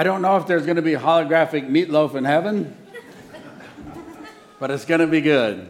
I don't know if there's going to be holographic meatloaf in heaven, but it's going to be good.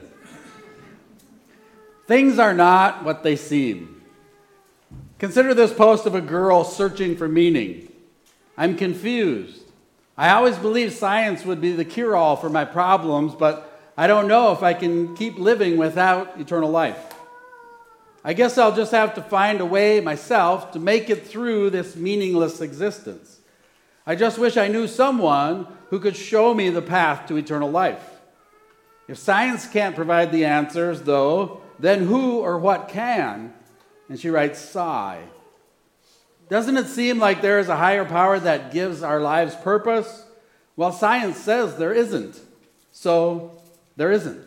Things are not what they seem. Consider this post of a girl searching for meaning. I'm confused. I always believed science would be the cure-all for my problems, but I don't know if I can keep living without eternal life. I guess I'll just have to find a way myself to make it through this meaningless existence. I just wish I knew someone who could show me the path to eternal life. If science can't provide the answers, though, then who or what can? And she writes, sigh. Doesn't it seem like there is a higher power that gives our lives purpose? Well, science says there isn't. So, there isn't.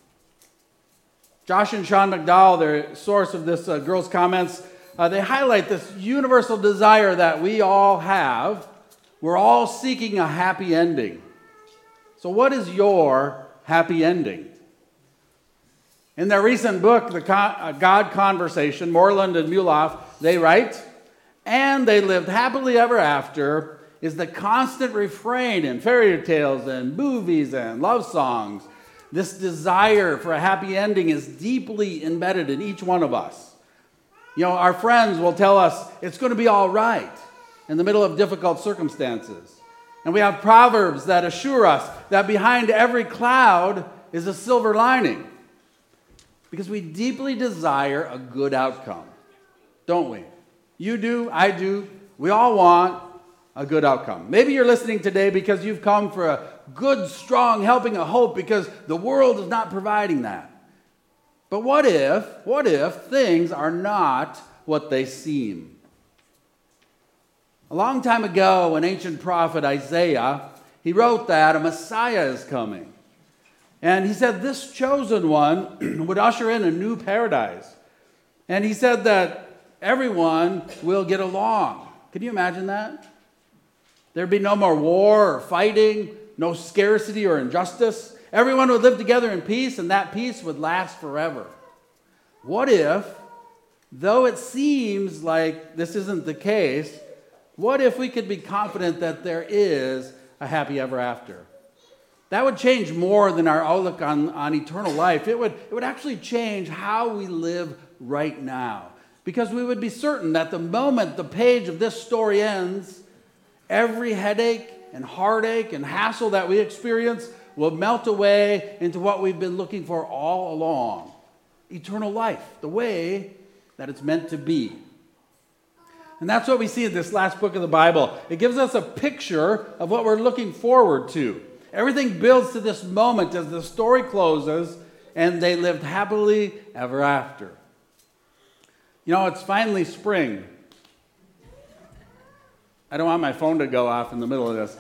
Josh and Sean McDowell, the source of this girl's comments, they highlight this universal desire that we all have. We're all seeking a happy ending. So what is your happy ending? In their recent book, The God Conversation, Moreland and Muloff, they write, and they lived happily ever after is the constant refrain in fairy tales and movies and love songs. This desire for a happy ending is deeply embedded in each one of us. You know, our friends will tell us it's going to be all right in the middle of difficult circumstances. And we have proverbs that assure us that behind every cloud is a silver lining. Because we deeply desire a good outcome, don't we? You do, I do, we all want a good outcome. Maybe you're listening today because you've come for a good, strong helping of hope because the world is not providing that. But what if things are not what they seem? A long time ago, an ancient prophet, Isaiah, he wrote that a Messiah is coming. And he said this chosen one would usher in a new paradise. And he said that everyone will get along. Can you imagine that? There'd be no more war or fighting, no scarcity or injustice. Everyone would live together in peace, and that peace would last forever. What if, though it seems like this isn't the case, what if we could be confident that there is a happy ever after? That would change more than our outlook on eternal life. It would actually change how we live right now. Because we would be certain that the moment the page of this story ends, every headache and heartache and hassle that we experience will melt away into what we've been looking for all along. Eternal life, the way that it's meant to be. And that's what we see in this last book of the Bible. It gives us a picture of what we're looking forward to. Everything builds to this moment as the story closes and they lived happily ever after. You know, it's finally spring. I don't want my phone to go off in the middle of this.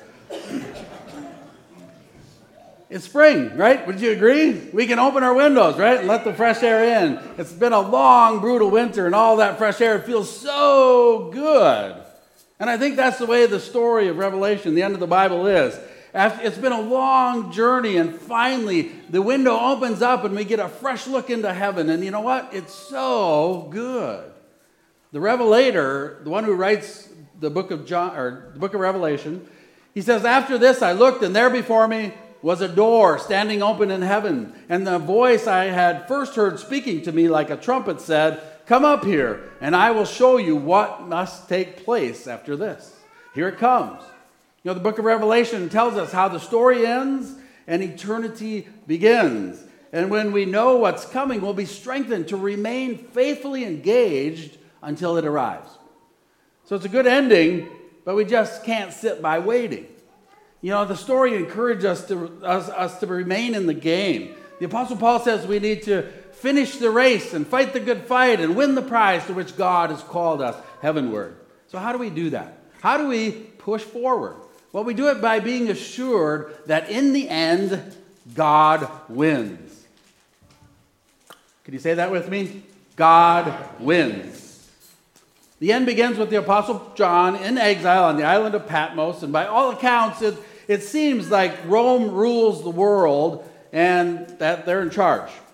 It's spring, right? Would you agree? We can open our windows, right? And let the fresh air in. It's been a long, brutal winter, and all that fresh air feels so good. And I think that's the way the story of Revelation, the end of the Bible, is. It's been a long journey, and finally the window opens up and we get a fresh look into heaven. And you know what? It's so good. The Revelator, the one who writes the book of John, or the book of Revelation, he says, after this I looked, and there before me was a door standing open in heaven. And the voice I had first heard speaking to me like a trumpet said, come up here, and I will show you what must take place after this. Here it comes. You know, the book of Revelation tells us how the story ends and eternity begins. And when we know what's coming, we'll be strengthened to remain faithfully engaged until it arrives. So it's a good ending, but we just can't sit by waiting. You know, the story encourages us to remain in the game. The Apostle Paul says we need to finish the race and fight the good fight and win the prize to which God has called us heavenward. So how do we do that? How do we push forward? Well, we do it by being assured that in the end, God wins. Could you say that with me? God wins. The end begins with the Apostle John in exile on the island of Patmos, and by all accounts, it seems like Rome rules the world and that they're in charge.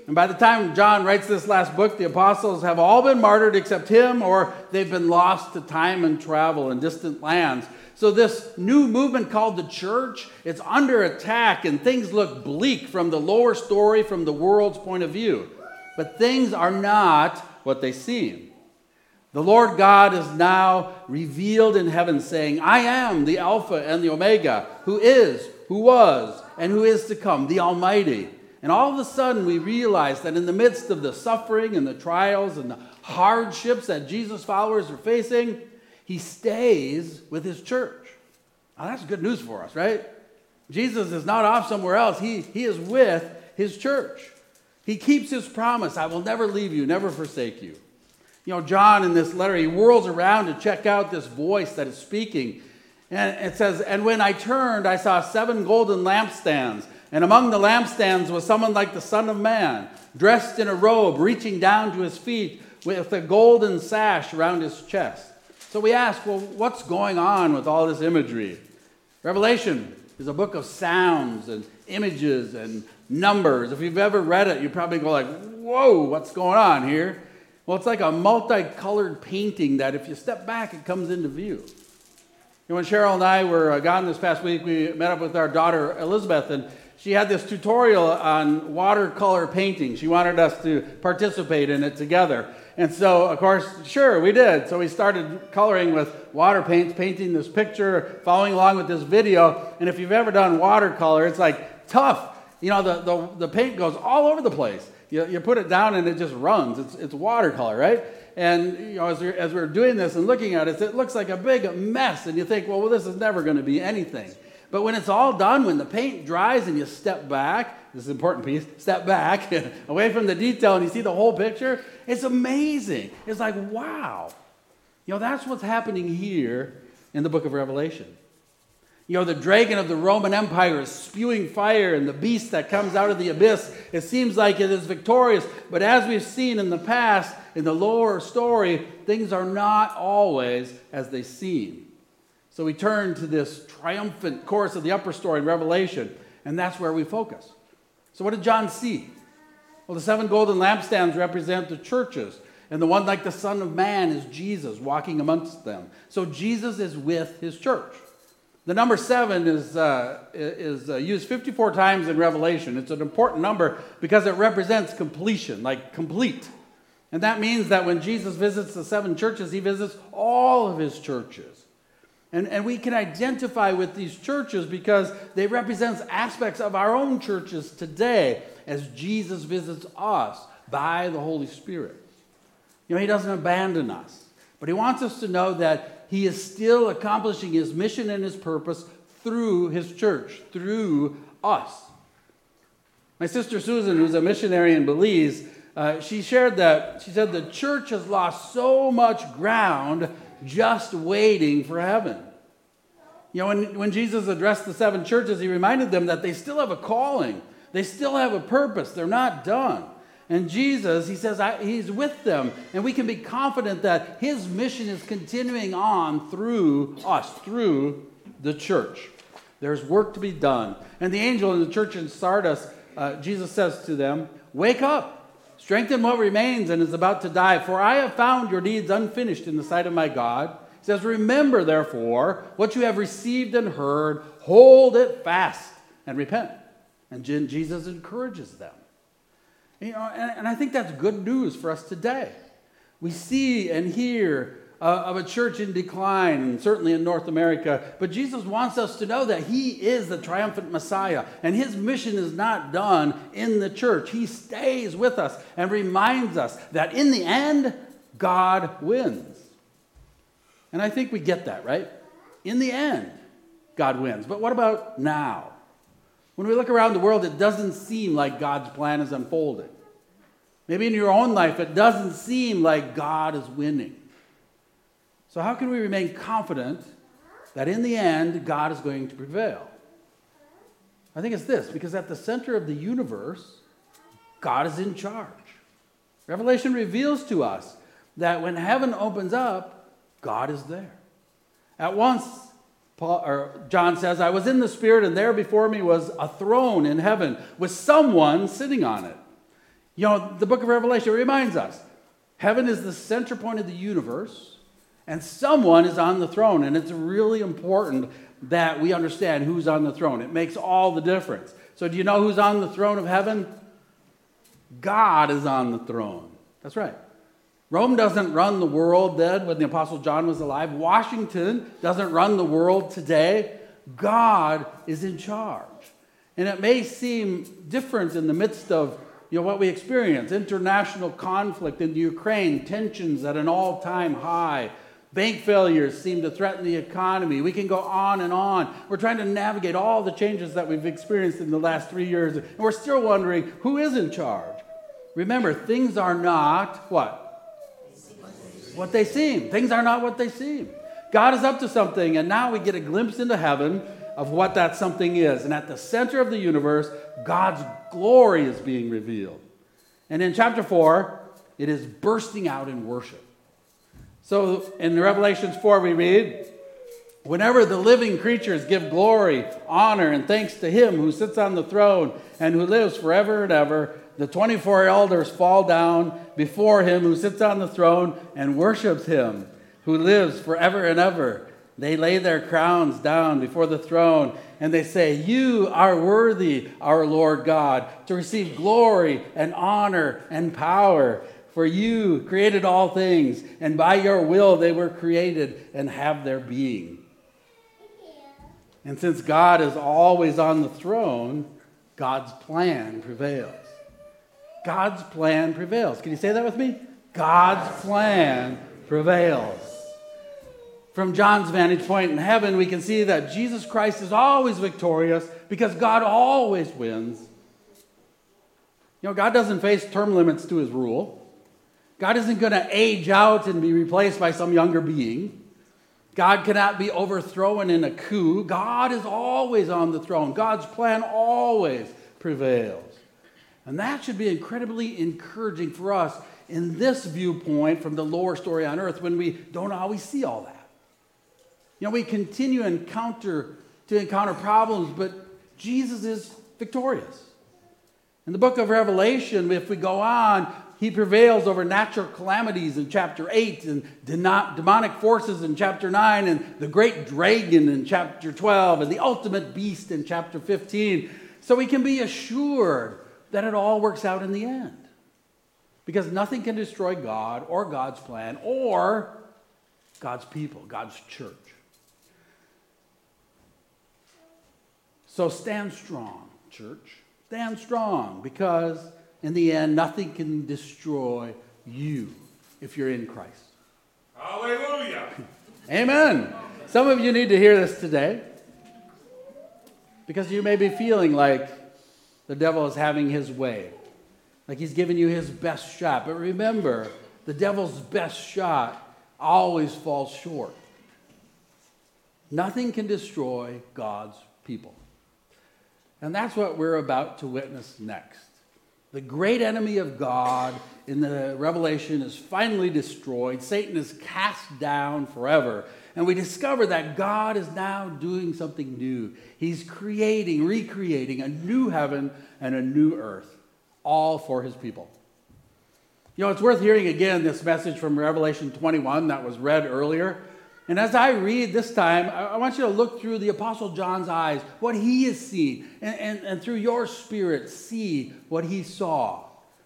And by the time John writes this last book, the apostles have all been martyred except him, or they've been lost to time and travel in distant lands. So this new movement called the church, it's under attack, and things look bleak from the lower story, from the world's point of view. But things are not what they seem. The Lord God is now revealed in heaven, saying, I am the Alpha and the Omega, who is, who was, and who is to come, the Almighty. And all of a sudden we realize that in the midst of the suffering and the trials and the hardships that Jesus' followers are facing, he stays with his church. Now that's good news for us, right? Jesus is not off somewhere else. He is with his church. He keeps his promise. I will never leave you, never forsake you. You know, John in this letter, he whirls around to check out this voice that is speaking. And it says, and when I turned, I saw 7 golden lampstands. And among the lampstands was someone like the Son of Man, dressed in a robe, reaching down to his feet with a golden sash around his chest. So we ask, well, what's going on with all this imagery? Revelation is a book of sounds and images and numbers. If you've ever read it, you probably go like, whoa, what's going on here? Well, it's like a multicolored painting that if you step back, it comes into view. You know, when Cheryl and I were gone this past week, we met up with our daughter, Elizabeth, and she had this tutorial on watercolor painting. She wanted us to participate in it together. And so, of course, sure, we did. So we started coloring with water paints, painting this picture, following along with this video. And if you've ever done watercolor, it's like tough. You know, the paint goes all over the place. You put it down and it just runs. It's watercolor, right? And you know, as we're doing this and looking at it, it looks like a big mess. And you think, well, this is never going to be anything. But when it's all done, when the paint dries and you step back, this is an important piece, step back away from the detail and you see the whole picture, it's amazing. It's like, wow. You know, that's what's happening here in the book of Revelation. You know, the dragon of the Roman Empire is spewing fire, and the beast that comes out of the abyss, it seems like it is victorious. But as we've seen in the past, in the lower story, things are not always as they seem. So we turn to this triumphant course of the upper story in Revelation, and that's where we focus. So what did John see? Well, the 7 golden lampstands represent the churches, and the one like the Son of Man is Jesus walking amongst them. So Jesus is with his church. The number 7 is used 54 times in Revelation. It's an important number because it represents completion, like complete. And that means that when Jesus visits the 7 churches, he visits all of his churches. And we can identify with these churches because they represent aspects of our own churches today as Jesus visits us by the Holy Spirit. You know, he doesn't abandon us, but he wants us to know that he is still accomplishing his mission and his purpose through his church, through us. My sister Susan, who's a missionary in Belize, she said the church has lost so much ground just waiting for heaven. You know, when Jesus addressed the 7 churches, he reminded them that they still have a calling. They still have a purpose. They're not done. And Jesus, he says, he's with them. And we can be confident that his mission is continuing on through us, through the church. There's work to be done. And the angel in the church in Sardis, Jesus says to them, wake up, strengthen what remains and is about to die, for I have found your deeds unfinished in the sight of my God. He says, remember, therefore, what you have received and heard, hold it fast and repent. And Jesus encourages them. You know, and I think that's good news for us today. We see and hear of a church in decline, and certainly in North America, but Jesus wants us to know that he is the triumphant Messiah, and his mission is not done in the church. He stays with us and reminds us that in the end, God wins. And I think we get that, right? In the end, God wins. But what about now? When we look around the world, it doesn't seem like God's plan is unfolding. Maybe in your own life, it doesn't seem like God is winning. So how can we remain confident that in the end, God is going to prevail? I think it's this, because at the center of the universe, God is in charge. Revelation reveals to us that when heaven opens up, God is there. At once, John says, I was in the Spirit, and there before me was a throne in heaven with someone sitting on it. You know, the book of Revelation reminds us, heaven is the center point of the universe, and someone is on the throne, and it's really important that we understand who's on the throne. It makes all the difference. So do you know who's on the throne of heaven? God is on the throne. That's right. Rome doesn't run the world then when the Apostle John was alive. Washington doesn't run the world today. God is in charge. And it may seem different in the midst of what we experience. International conflict in the Ukraine, tensions at an all-time high. Bank failures seem to threaten the economy. We can go on and on. We're trying to navigate all the changes that we've experienced in the last 3 years. And we're still wondering, who is in charge? Remember, things are not what? What they seem. Things are not what they seem. God is up to something, and now we get a glimpse into heaven of what that something is. And at the center of the universe, God's glory is being revealed. And in chapter 4, it is bursting out in worship. So in Revelations 4 we read, whenever the living creatures give glory, honor, and thanks to him who sits on the throne and who lives forever and ever, the 24 elders fall down before him who sits on the throne and worships him who lives forever and ever. They lay their crowns down before the throne and they say, you are worthy, our Lord God, to receive glory and honor and power. For you created all things, and by your will they were created and have their being. And since God is always on the throne, God's plan prevails. God's plan prevails. Can you say that with me? God's plan prevails. From John's vantage point in heaven, we can see that Jesus Christ is always victorious because God always wins. God doesn't face term limits to his rule. God isn't going to age out and be replaced by some younger being. God cannot be overthrown in a coup. God is always on the throne. God's plan always prevails. And that should be incredibly encouraging for us in this viewpoint from the lower story on earth when we don't always see all that. We continue to encounter problems, but Jesus is victorious. In the book of Revelation, if we go on, he prevails over natural calamities in chapter 8 and demonic forces in chapter 9 and the great dragon in chapter 12 and the ultimate beast in chapter 15. So we can be assured that it all works out in the end. Because nothing can destroy God or God's plan or God's people, God's church. So stand strong, church. Stand strong because in the end, nothing can destroy you if you're in Christ. Hallelujah. Amen. Some of you need to hear this today because you may be feeling like the devil is having his way, like he's giving you his best shot. But remember, the devil's best shot always falls short. Nothing can destroy God's people. And that's what we're about to witness next. The great enemy of God in the Revelation is finally destroyed. Satan is cast down forever. And we discover that God is now doing something new. He's recreating a new heaven and a new earth, all for his people. It's worth hearing again this message from Revelation 21 that was read earlier. And as I read this time, I want you to look through the Apostle John's eyes, what he has seen, and through your spirit, see what he saw.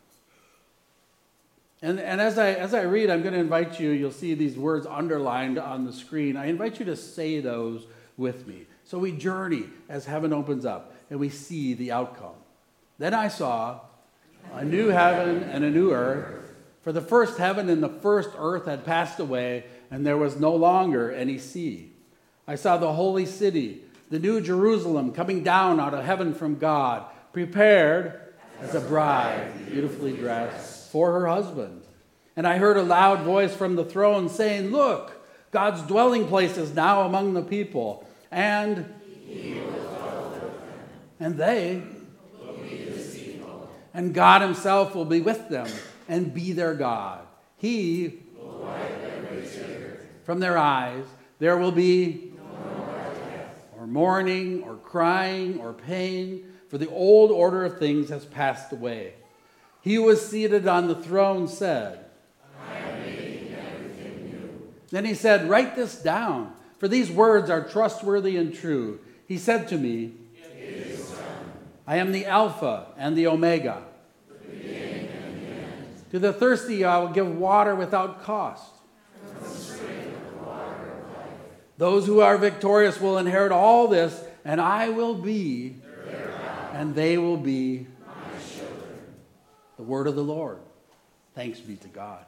And as I read, I'm going to invite you, you'll see these words underlined on the screen. I invite you to say those with me. So we journey as heaven opens up, and we see the outcome. Then I saw a new heaven and a new earth, for the first heaven and the first earth had passed away, and there was no longer any sea. I saw the holy city, the new Jerusalem, coming down out of heaven from God, prepared as a bride, beautifully dressed for her husband. And I heard a loud voice from the throne saying, look, God's dwelling place is now among the people, and he will dwell with them. And they will be his people. And God himself will be with them and be their God. He will wipe every tear from their eyes. There will be no more death, or mourning, or crying, or pain, for the old order of things has passed away. He who was seated on the throne said, I am making everything new. Then he said, write this down, for these words are trustworthy and true. He said to me, it is done. I am the Alpha and the Omega. The beginning and the end. To the thirsty I will give water without cost. From the spring of the water of life. Those who are victorious will inherit all this, and I will be their God, and they will be my children. The word of the Lord. Thanks be to God.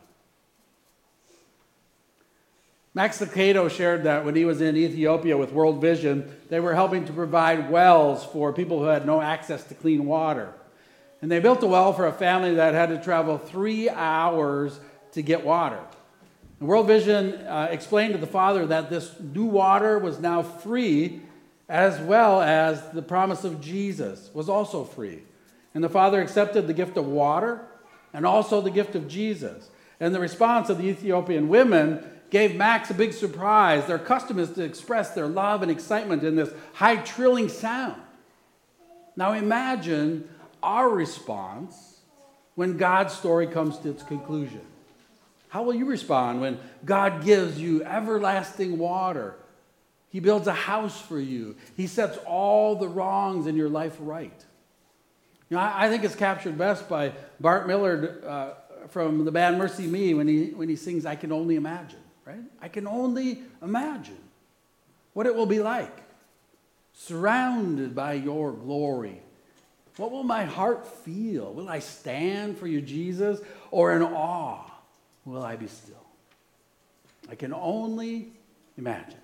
Max Lucado shared that when he was in Ethiopia with World Vision, they were helping to provide wells for people who had no access to clean water. And they built a well for a family that had to travel 3 hours to get water. And World Vision explained to the father that this new water was now free, as well as the promise of Jesus was also free. And the father accepted the gift of water and also the gift of Jesus. And the response of the Ethiopian women gave Max a big surprise. Their custom is to express their love and excitement in this high trilling sound. Now imagine our response when God's story comes to its conclusion. How will you respond when God gives you everlasting water? He builds a house for you. He sets all the wrongs in your life right. You know, I think it's captured best by Bart Millard from the band Mercy Me when he sings, I Can Only Imagine. Right? I can only imagine what it will be like, surrounded by your glory. What will my heart feel? Will I stand for you, Jesus, or in awe will I be still? I can only imagine.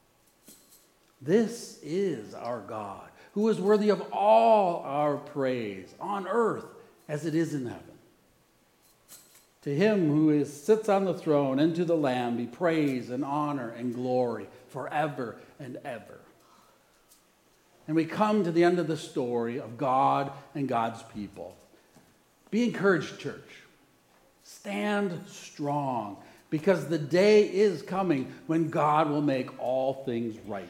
This is our God, who is worthy of all our praise on earth as it is in heaven. To him who sits on the throne and to the Lamb be praise and honor and glory forever and ever. And we come to the end of the story of God and God's people. Be encouraged, church. Stand strong, because the day is coming when God will make all things right.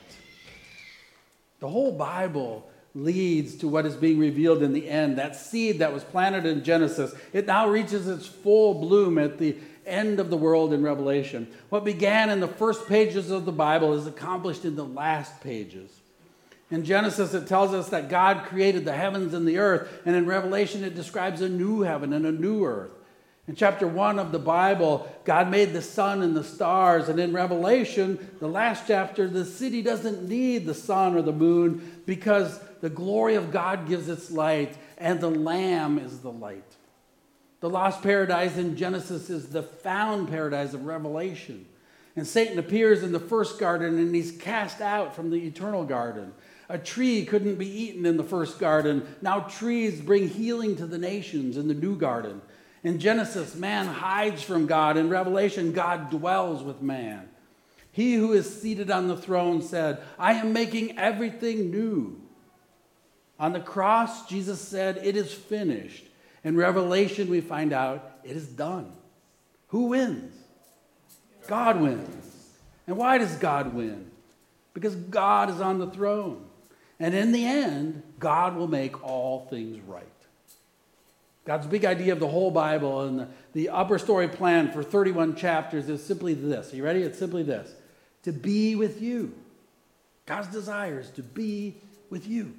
The whole Bible leads to what is being revealed in the end. That seed that was planted in Genesis, it now reaches its full bloom at the end of the world in Revelation. What began in the first pages of the Bible is accomplished in the last pages. In Genesis, it tells us that God created the heavens and the earth, and in Revelation, it describes a new heaven and a new earth. In chapter 1 of the Bible, God made the sun and the stars. And in Revelation, the last chapter, the city doesn't need the sun or the moon because the glory of God gives its light and the Lamb is the light. The lost paradise in Genesis is the found paradise of Revelation. And Satan appears in the first garden and he's cast out from the eternal garden. A tree couldn't be eaten in the first garden. Now trees bring healing to the nations in the new garden. In Genesis, man hides from God. In Revelation, God dwells with man. He who is seated on the throne said, I am making everything new. On the cross, Jesus said, it is finished. In Revelation, we find out it is done. Who wins? God wins. And why does God win? Because God is on the throne. And in the end, God will make all things right. God's big idea of the whole Bible and the upper story plan for 31 chapters is simply this. Are you ready? It's simply this. To be with you. God's desire is to be with you.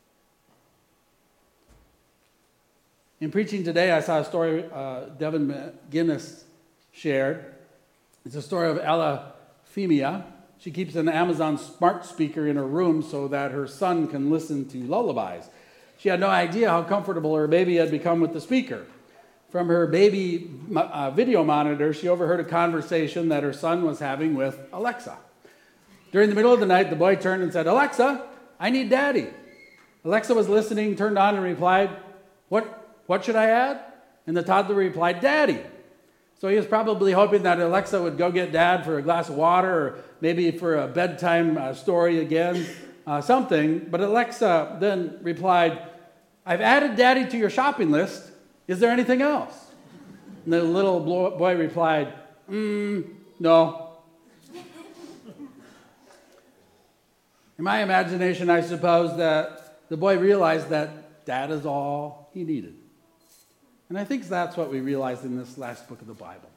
In preaching today, I saw a story Devin McGinnis shared. It's a story of Ella Femia. She keeps an Amazon smart speaker in her room so that her son can listen to lullabies. She had no idea how comfortable her baby had become with the speaker. From her baby video monitor, she overheard a conversation that her son was having with Alexa. During the middle of the night, the boy turned and said, Alexa, I need Daddy. Alexa was listening, turned on and replied, What should I add? And the toddler replied, Daddy. So he was probably hoping that Alexa would go get Dad for a glass of water or maybe for a bedtime story again. Something, but Alexa then replied, I've added Daddy to your shopping list. Is there anything else? And the little boy replied, no. In my imagination, I suppose that the boy realized that Dad is all he needed. And I think that's what we realized in this last book of the Bible.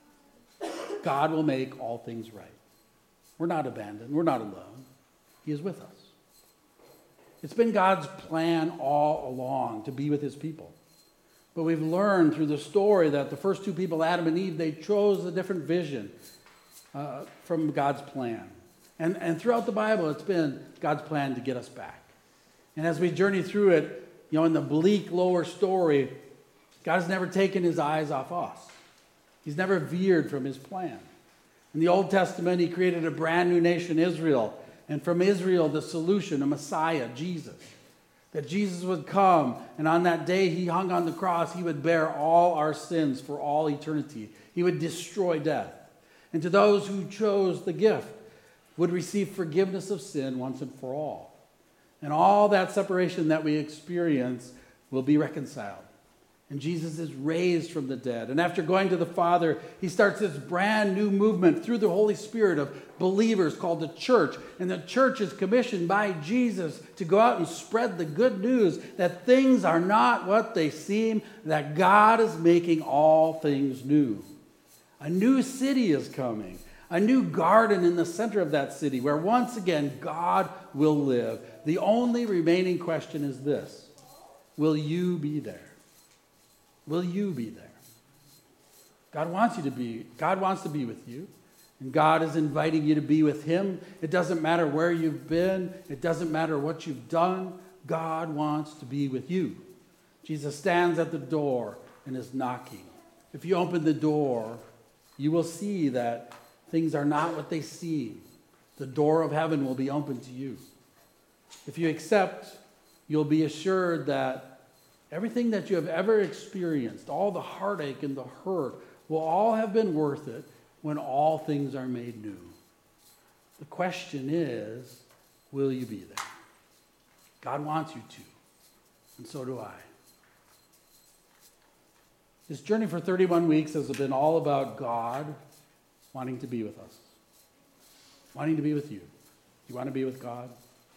God will make all things right. We're not abandoned. We're not alone. He is with us. It's been God's plan all along to be with his people. But we've learned through the story that the first two people, Adam and Eve, they chose a different vision from God's plan. And throughout the Bible, it's been God's plan to get us back. And as we journey through it, in the bleak lower story, God has never taken his eyes off us. He's never veered from his plan. In the Old Testament, he created a brand new nation, Israel. And from Israel, the solution, a Messiah, Jesus. That Jesus would come, and on that day he hung on the cross, he would bear all our sins for all eternity. He would destroy death. And to those who chose the gift, would receive forgiveness of sin once and for all. And all that separation that we experience will be reconciled. And Jesus is raised from the dead. And after going to the Father, he starts this brand new movement through the Holy Spirit of believers called the church. And the church is commissioned by Jesus to go out and spread the good news that things are not what they seem, that God is making all things new. A new city is coming. A new garden in the center of that city where once again God will live. The only remaining question is this: will you be there? Will you be there? God wants to be with you. And God is inviting you to be with him. It doesn't matter where you've been. It doesn't matter what you've done. God wants to be with you. Jesus stands at the door and is knocking. If you open the door, you will see that things are not what they seem. The door of heaven will be open to you. If you accept, you'll be assured that everything that you have ever experienced, all the heartache and the hurt, will all have been worth it when all things are made new. The question is, will you be there? God wants you to, and so do I. This journey for 31 weeks has been all about God wanting to be with us, wanting to be with you. You want to be with God?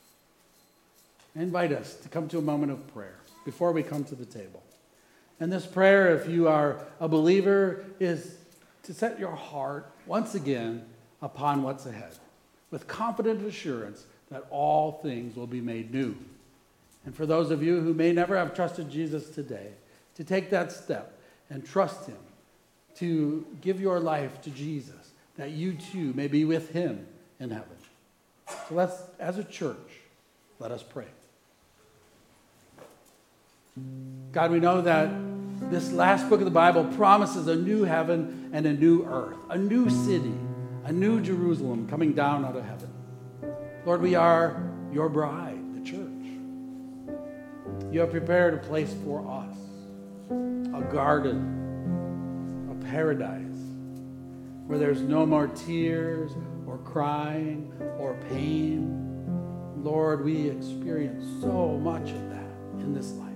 I invite us to come to a moment of prayer before we come to the table. And this prayer, if you are a believer, is to set your heart once again upon what's ahead, with confident assurance that all things will be made new. And for those of you who may never have trusted Jesus today, to take that step and trust him, to give your life to Jesus, that you too may be with him in heaven. So let's, as a church, let us pray. God, we know that this last book of the Bible promises a new heaven and a new earth, a new city, a new Jerusalem coming down out of heaven. Lord, we are your bride, the church. You have prepared a place for us, a garden, a paradise, where there's no more tears or crying or pain. Lord, we experience so much of that in this life.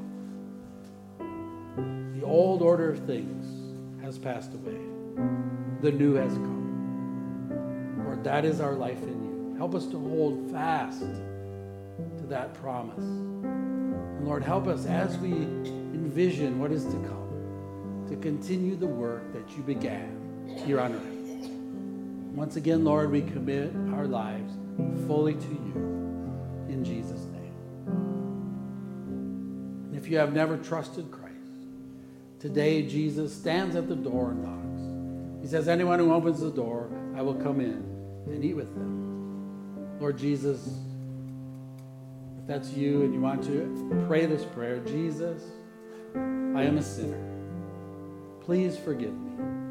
The old order of things has passed away. The new has come. Lord, that is our life in you. Help us to hold fast to that promise. And Lord, help us as we envision what is to come, to continue the work that you began here on earth. Once again, Lord, we commit our lives fully to you in Jesus' name. And if you have never trusted Christ, today Jesus stands at the door and knocks. He says, anyone who opens the door, I will come in and eat with them. Lord Jesus, if that's you and you want to pray this prayer, Jesus, I am a sinner. Please forgive me.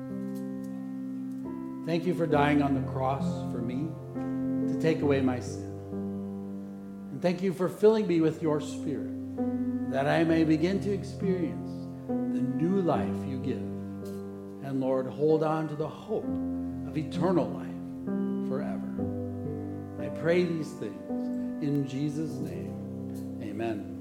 Thank you for dying on the cross for me to take away my sin. And thank you for filling me with your Spirit, that I may begin to experience the new life you give. And Lord, hold on to the hope of eternal life forever. I pray these things in Jesus' name. Amen.